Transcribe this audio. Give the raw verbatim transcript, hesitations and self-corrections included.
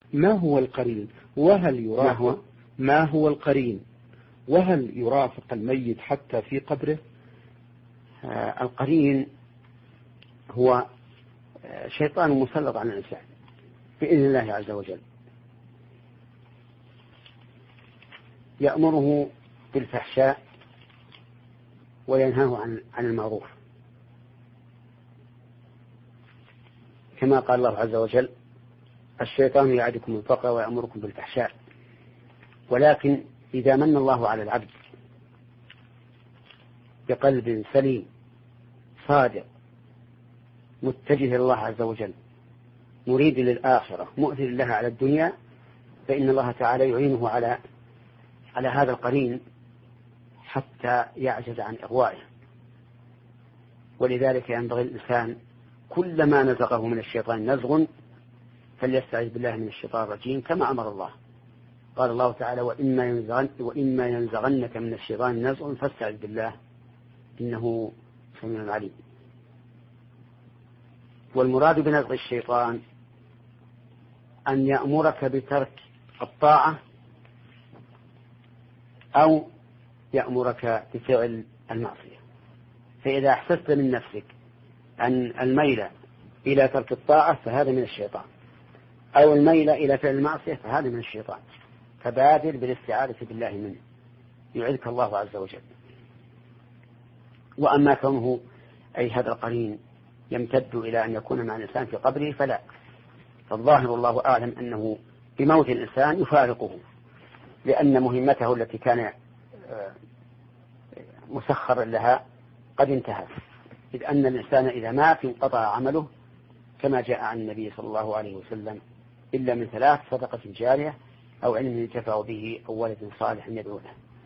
ما هو القرين وهل يرافق ما هو, ما هو القرين وهل يرافق الميت حتى في قبره؟ آه القرين هو شيطان مسلط على الإنسان بإذن الله عز وجل، يأمره بالفحشاء وينهاه عن عن المعروف، كما قال الله عز وجل: الشيطان يعدكم الفقر ويأمركم بالفحشاء. ولكن إذا من الله على العبد بقلب سليم صادق متجه إلى الله عز وجل مريد للآخرة مؤثر لها على الدنيا، فإن الله تعالى يعينه على على هذا القرين حتى يعجز عن إغوائه. ولذلك ينبغي الإنسان كلما نزغه من الشيطان نزغ فليستعذ بالله من الشيطان الرجيم، كما أمر الله. قال الله تعالى: وإما ينزغن وإما ينزغنك من الشيطان نزغ فاستعذ بالله إنه سميع عليم. والمراد بنزغ الشيطان أن يأمرك بترك الطاعة أو يأمرك بفعل المعصية. فإذا أحسست من نفسك أن الميل إلى ترك الطاعة فهذا من الشيطان، أو الميل إلى فعل المعصية فهذا من الشيطان، فبادر بالاستعاذة بالله منه يعيذك الله عز وجل. وأما كونه أي هذا القرين يمتد إلى أن يكون مع الإنسان في قبره فلا، فالظاهر الله أعلم أنه بموت الإنسان يفارقه، لأن مهمته التي كان مسخرا لها قد انتهت، إذ أن الإنسان إذا مات انقطع عمله كما جاء عن النبي صلى الله عليه وسلم: إلا من ثلاث: صدقة جارية أو علم ينتفع به أو ولد صالح يدعو له.